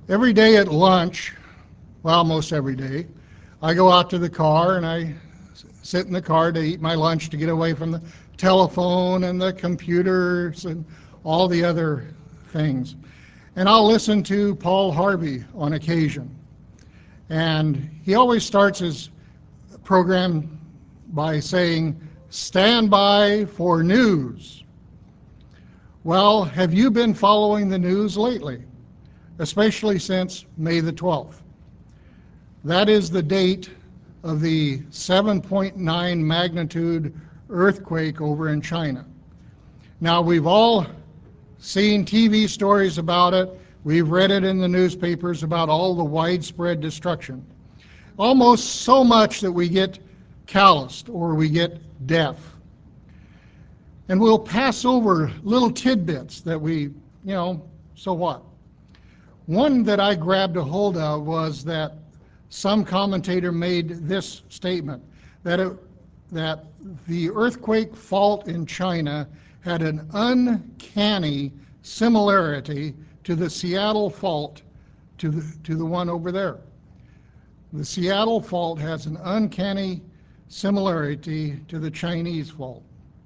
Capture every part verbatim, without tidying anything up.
Every day at lunch, well, almost every day, I go out to the car and I sit in the car to eat my lunch to get away from the telephone and the computers and all the other things. And I'll listen to Paul Harvey on occasion. And he always starts his program by saying, "Stand by for news." Well, have you been following the news lately, especially since May the twelfth? That is the date of the seven point nine magnitude earthquake over in China. Now, we've all seen T V stories about it. We've read it in the newspapers about all the widespread destruction. Almost so much that we get calloused or we get deaf. And we'll pass over little tidbits that we, you know, so what? One that I grabbed a hold of was that some commentator made this statement, that, it, that the earthquake fault in China had an uncanny similarity to the Seattle fault to the, to the one over there. The Seattle fault has an uncanny similarity to the Chinese fault.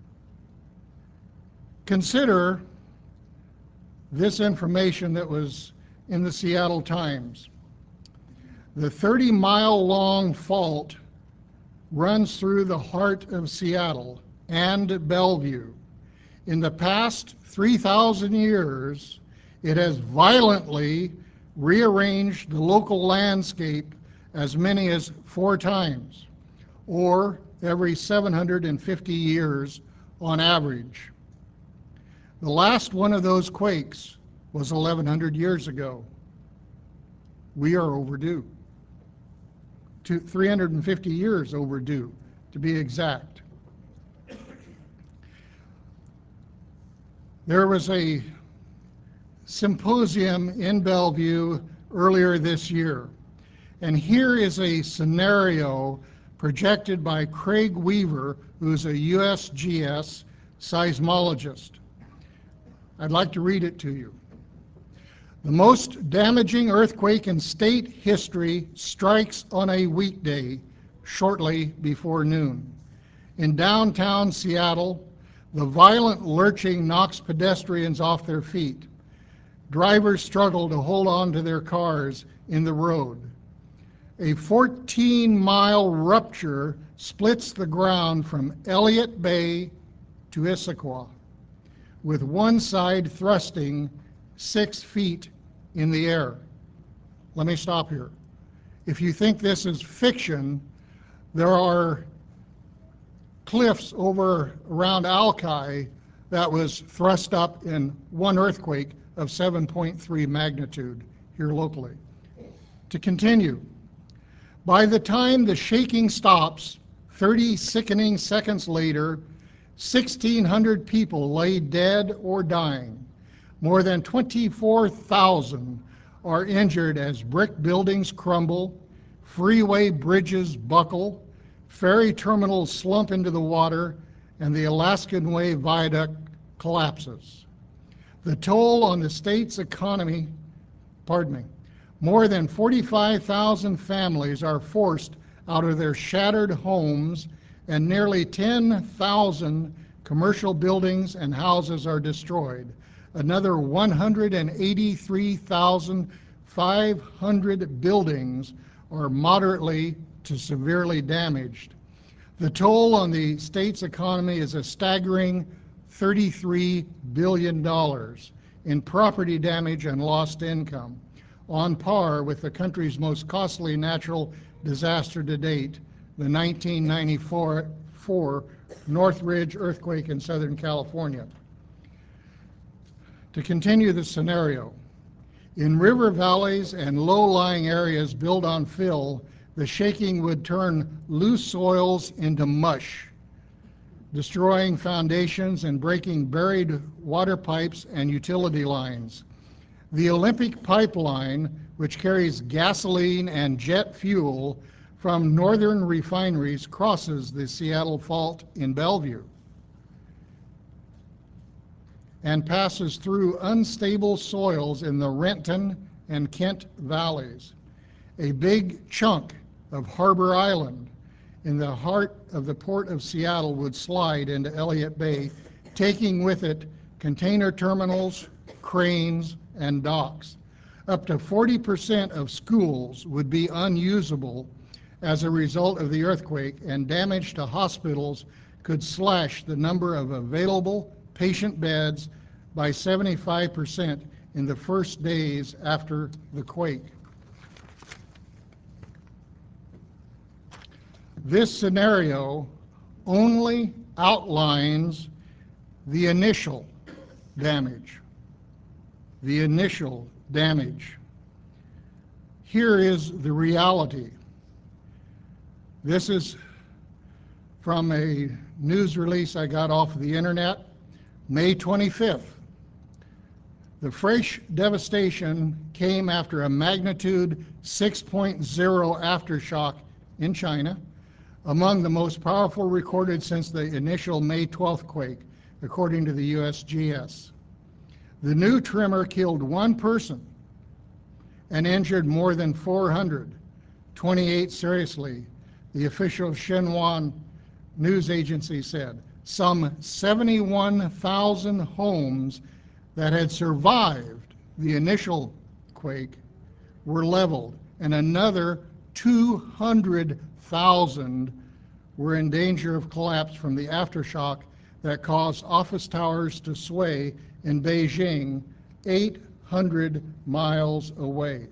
Consider this information that was in the Seattle Times. The thirty mile long fault runs through the heart of Seattle and Bellevue. In the past three thousand years, it has violently rearranged the local landscape as many as four times, or every seven hundred fifty years on average. The last one of those quakes was eleven hundred years ago. We are overdue. To three hundred fifty years overdue, to be exact. There was a symposium in Bellevue earlier this year, and here is a scenario projected by Craig Weaver, who's a U S G S seismologist. I'd like to read it to you. The most damaging earthquake in state history strikes on a weekday shortly before noon. In downtown Seattle, the violent lurching knocks pedestrians off their feet. Drivers struggle to hold on to their cars in the road. A fourteen mile rupture splits the ground from Elliott Bay to Issaquah, with one side thrusting six feet in the air. Let me stop here. If you think this is fiction, there are cliffs over around Alki that was thrust up in one earthquake of seven point three magnitude here locally. To continue, by the time the shaking stops, thirty sickening seconds later, sixteen hundred people lay dead or dying. More than twenty-four thousand are injured as brick buildings crumble, freeway bridges buckle, ferry terminals slump into the water, and the Alaskan Way viaduct collapses. The toll on the state's economy, pardon me, more than forty-five thousand families are forced out of their shattered homes, and nearly ten thousand commercial buildings and houses are destroyed. Another one hundred eighty-three thousand five hundred buildings are moderately to severely damaged. The toll on the state's economy is a staggering thirty-three billion dollars in property damage and lost income, on par with the country's most costly natural disaster to date, the nineteen ninety-four Northridge earthquake in Southern California. To continue the scenario, in river valleys and low-lying areas built on fill, the shaking would turn loose soils into mush, destroying foundations and breaking buried water pipes and utility lines. The Olympic pipeline, which carries gasoline and jet fuel from northern refineries, crosses the Seattle Fault in Bellevue and passes through unstable soils in the Renton and Kent valleys. A big chunk of Harbor Island in the heart of the Port of Seattle would slide into Elliott Bay, taking with it container terminals, cranes, and docks. Up to forty percent of schools would be unusable as a result of the earthquake, and damage to hospitals could slash the number of available patient beds by seventy-five percent in the first days after the quake. This scenario only outlines the initial damage. The initial damage. Here is the reality. This is from a news release I got off of the internet, May twenty-fifth. The fresh devastation came after a magnitude six point oh aftershock in China, among the most powerful recorded since the initial May twelfth quake, according to the U S G S. The new tremor killed one person and injured more than four hundred, twenty-eight seriously, the official Xinhua news agency said. Some seventy-one thousand homes that had survived the initial quake were leveled, and another two hundred thousand were in danger of collapse from the aftershock that caused office towers to sway in Beijing, eight hundred miles away.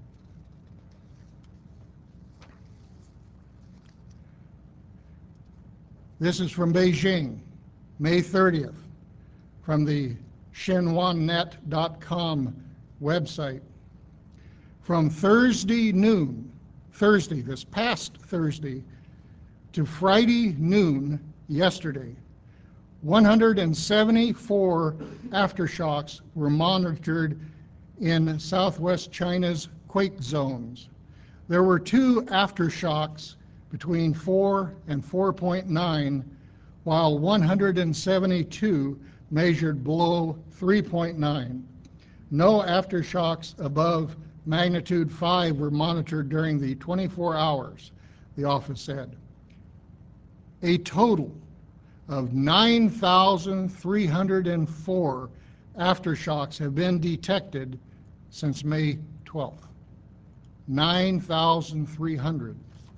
This is from Beijing, May thirtieth, from the Xinhuanet dot com website. From Thursday noon, Thursday, this past Thursday, to Friday noon yesterday, one hundred seventy-four aftershocks were monitored in southwest China's quake zones. There were two aftershocks between four and four point nine, while one hundred seventy-two measured below three point nine. No aftershocks above magnitude five were monitored during the twenty-four hours, the office said. A total of nine thousand three hundred four aftershocks have been detected since May twelfth. nine thousand three hundred.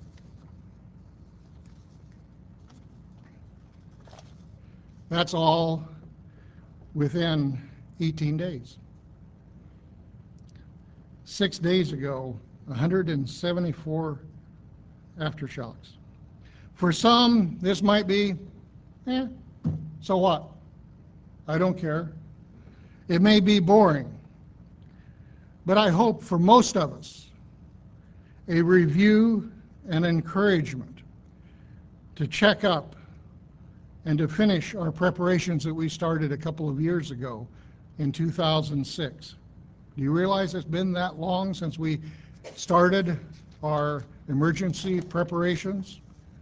That's all within eighteen days. Six days ago, one hundred seventy-four aftershocks. For some, this might be, eh, so what? I don't care. It may be boring. But I hope for most of us, a review and encouragement to check up and to finish our preparations that we started a couple of years ago in two thousand six. Do you realize it's been that long since we started our emergency preparations?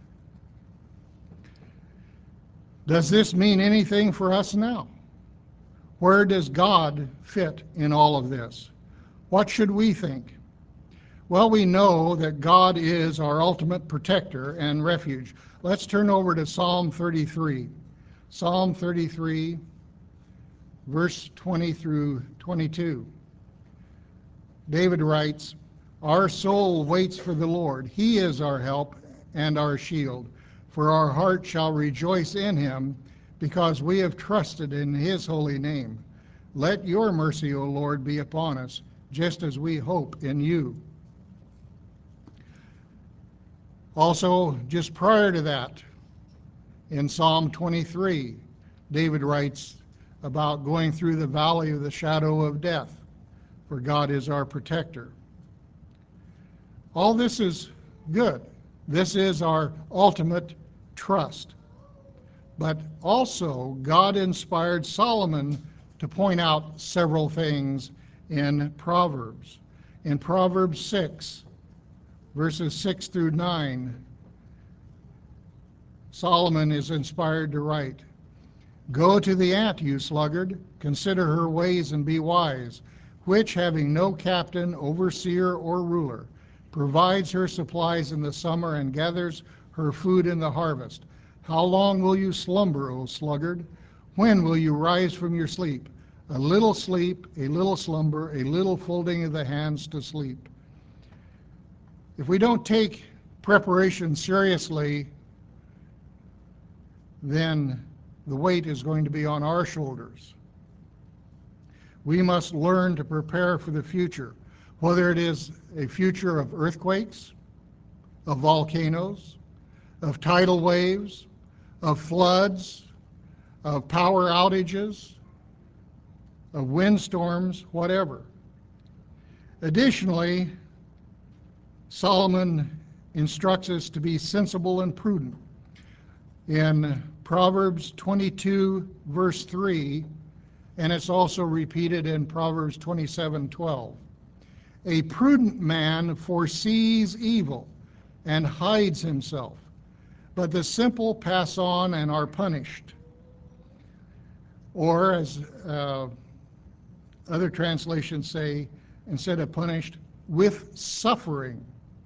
Does this mean anything for us now? Where does God fit in all of this? What should we think? Well, we know that God is our ultimate protector and refuge. Let's turn over to Psalm thirty-three. Psalm thirty-three, verse twenty through twenty-two. David writes, "Our soul waits for the Lord. He is our help and our shield. For our heart shall rejoice in him, because we have trusted in his holy name. Let your mercy, O Lord, be upon us, just as we hope in you." Also, just prior to that, in Psalm twenty-three, David writes about going through the valley of the shadow of death, for God is our protector. All this is good. This is our ultimate trust. But also, God inspired Solomon to point out several things in Proverbs. In Proverbs six, verses six through nine, Solomon is inspired to write, "Go to the ant, you sluggard, consider her ways and be wise. which, having no captain, overseer, or ruler, provides her supplies in the summer and gathers her food in the harvest. How long will you slumber, O sluggard? When will you rise from your sleep? A little sleep, a little slumber, a little folding of the hands to sleep. If we don't take preparation seriously, then the weight is going to be on our shoulders. We must learn to prepare for the future, whether it is a future of earthquakes, of volcanoes, of tidal waves, of floods, of power outages, of windstorms, whatever. Additionally, Solomon instructs us to be sensible and prudent. In Proverbs twenty-two, verse three, and it's also repeated in Proverbs twenty-seven, twelve. A prudent man foresees evil and hides himself, but the simple pass on and are punished. Or, as uh, other translations say, instead of punished, with suffering.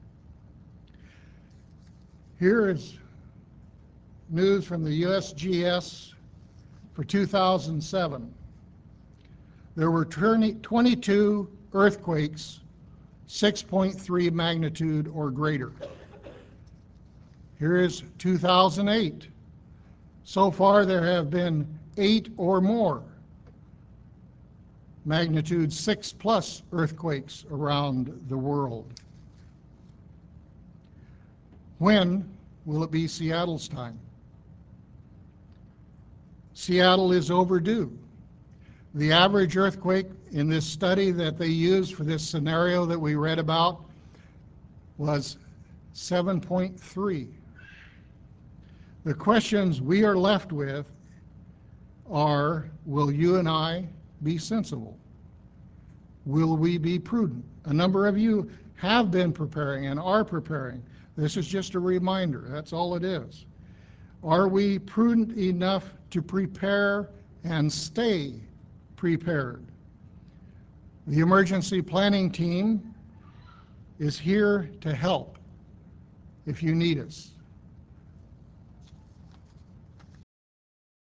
Here is news from the U S G S for two thousand seven. There were twenty-two earthquakes, six point three magnitude or greater. Here is two thousand eight. So far there have been eight or more magnitude six plus earthquakes around the world. When will it be Seattle's time? Seattle is overdue. The average earthquake in this study that they used for this scenario that we read about was seven point three. The questions we are left with are, will you and I be sensible? Will we be prudent? A number of you have been preparing and are preparing. This is just a reminder. That's all it is. Are we prudent enough to prepare and stay prepared? The emergency planning team is here to help if you need us.